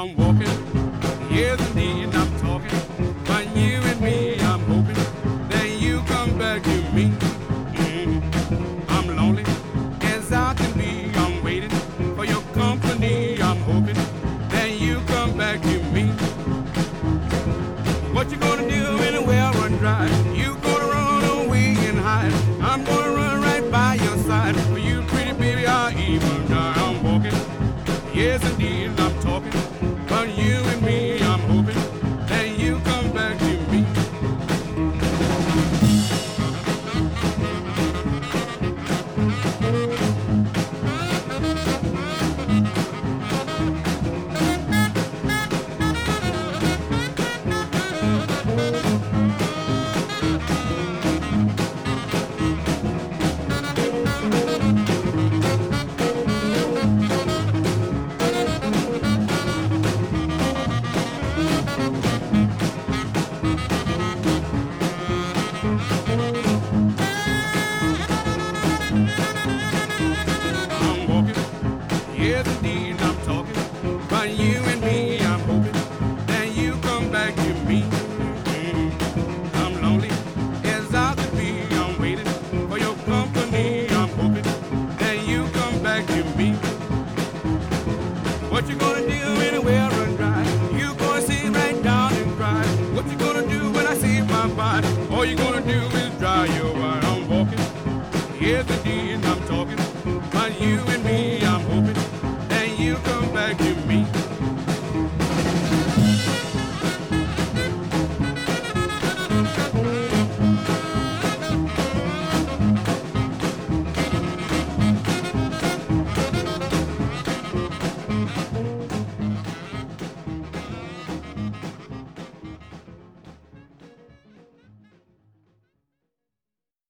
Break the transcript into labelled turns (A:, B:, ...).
A: I'm walking. Yes, indeed, I'm talking. But you and me, I'm hoping that you come back to me. I'm lonely as I can be. I'm waiting for your company. I'm hoping that you come back to me. What you gonna do when the well run dry? You gonna run away and hide. I'm gonna run right by your side. For you, pretty baby, I'll even die. I'm walking. Yes, indeed, I'm talking. But you and me, I'm hoping that you come back to me. I'm walking, yes indeed I'm talking. But you and me, I'm hoping that you come back to me. I'm lonely as I could be. I'm waiting for your company. I'm hoping that you come back to me. What you gonna do when the well run dry? You gonna sit right down and cry. What you gonna do when I save my body? All you gonna do is dry your eye. I'm walking, yes indeed I'm talking. But you